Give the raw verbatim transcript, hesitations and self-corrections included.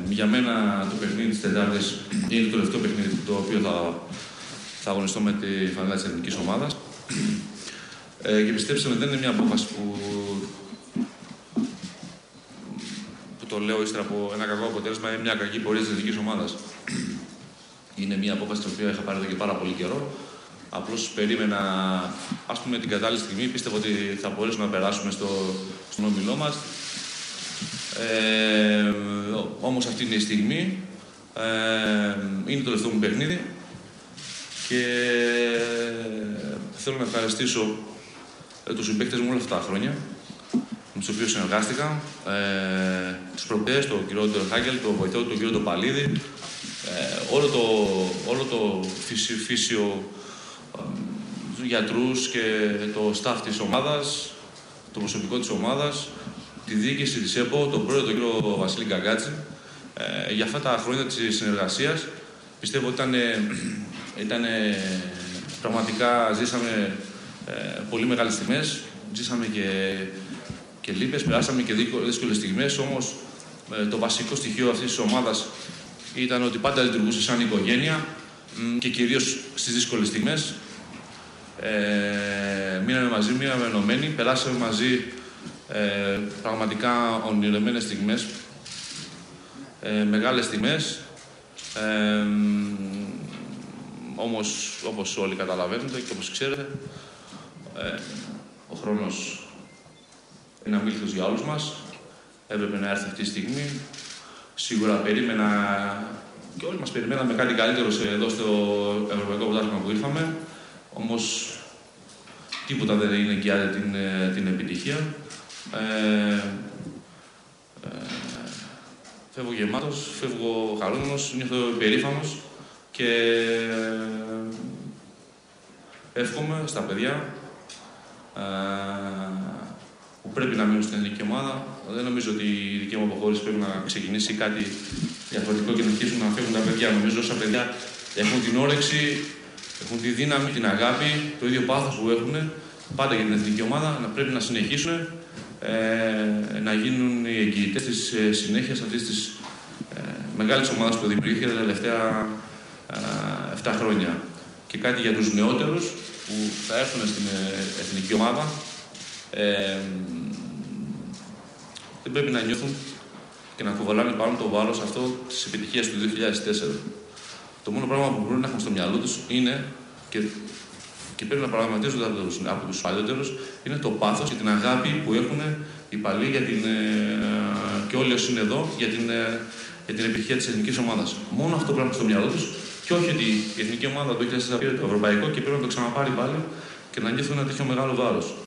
για μένα το παιχνίδι της Τετάρτης είναι το τελευταίο παιχνίδι το οποίο θα, θα αγωνιστώ με τη φανέλα της εθνικής ομάδας. Ε, και πιστέψτε με, δεν είναι μια απόφαση που, που το λέω ύστερα από ένα κακό αποτέλεσμα ή μια κακή πορεία της εθνικής ομάδας. Είναι μια απόφαση την οποία είχα πάρει εδώ και πάρα πολύ καιρό. Απλώς περίμενα, ας πούμε, την κατάλληλη στιγμή. Πίστευα ότι θα μπορέσουμε να περάσουμε στο, στον όμιλό μας. Ε, όμως αυτή είναι η στιγμή. Ε, είναι το τελευταίο μου παιχνίδι. Και θέλω να ευχαριστήσω τους συμπαίκτες μου όλα αυτά τα χρόνια, με τους οποίους συνεργάστηκα. Ε, τους προπαιδευτές, τον κύριο Ντερχάγκελ, τον βοηθό του, τον κύριο Τοπαλίδη. Ε, όλο το, όλο το φύσιο, φύσιο τους γιατρούς και το staff της ομάδας, το προσωπικό της ομάδας, τη διοίκηση της ΕΠΟ, τον πρόεδρο, τον κύριο Βασίλη Γκαγκάτση. Ε, για αυτά τα χρόνια της συνεργασίας πιστεύω ότι ήταν, ήταν πραγματικά ζήσαμε ε, πολύ μεγάλες στιγμές, ζήσαμε και, και λύπες, περάσαμε και δύσκολες στιγμές, όμως ε, το βασικό στοιχείο αυτής της ομάδας ήταν ότι πάντα λειτουργούσε σαν οικογένεια και κυρίως στις δύσκολες στιγμές. Ε, μείναμε μαζί, μείναμε ενωμένοι, περάσαμε μαζί ε, πραγματικά ονειρεμένες στιγμές, ε, μεγάλες στιγμές, ε, όμως όπως όλοι καταλαβαίνετε και όπως ξέρετε, ε, ο χρόνος είναι αμήλικτος για όλους μας, έπρεπε να έρθει αυτή τη στιγμή. Σίγουρα περίμενα και όλοι μας περιμέναμε κάτι καλύτερο εδώ στο Ευρωπαϊκό Πρωτάθλημα που ήρθαμε. Όμως τίποτα δεν είναι εγγυάται την, την επιτυχία. Ε, ε, φεύγω γεμάτος, φεύγω χαρούμενος, νιώθω περήφανος και εύχομαι στα παιδιά ε, που πρέπει να μείνουν στην εθνική ομάδα. Δεν νομίζω ότι η δική μου αποχώρηση πρέπει να ξεκινήσει κάτι διαφορετικό και να αρχίσουν να φεύγουν τα παιδιά. Νομίζω όσα παιδιά έχουν την όρεξη, έχουν τη δύναμη, την αγάπη, το ίδιο πάθος που έχουν πάντα για την εθνική ομάδα, να πρέπει να συνεχίσουν ε, να γίνουν οι εγγυητές της ε, συνέχειας αυτής της ε, μεγάλης ομάδας που δημιουργήθηκε τα τελευταία ε, επτά χρόνια. Και κάτι για τους νεότερους που θα έρθουν στην ε, εθνική ομάδα. Ε, δεν πρέπει να νιώθουν και να κουβαλάνε πάνω το βάρος αυτό της επιτυχίας του δύο χιλιάδες τέσσερα. Το μόνο πράγμα που μπορούν να έχουν στο μυαλό τους είναι, και, και πρέπει να πραγματίζονται από τους, από τους παλιότερους, είναι το πάθος και την αγάπη που έχουν οι παλιοί για την, ε, και όλοι όσοι είναι εδώ για την, ε, για την επιτυχία της εθνικής ομάδας. Μόνο αυτό πρέπει να έχουν στο μυαλό τους και όχι ότι η εθνική ομάδα το δύο χιλιάδες τέσσερα πήρε το ευρωπαϊκό και πρέπει να το ξαναπάρει πάλι και να νιώθουν ένα τέτοιο μεγάλο βάρος.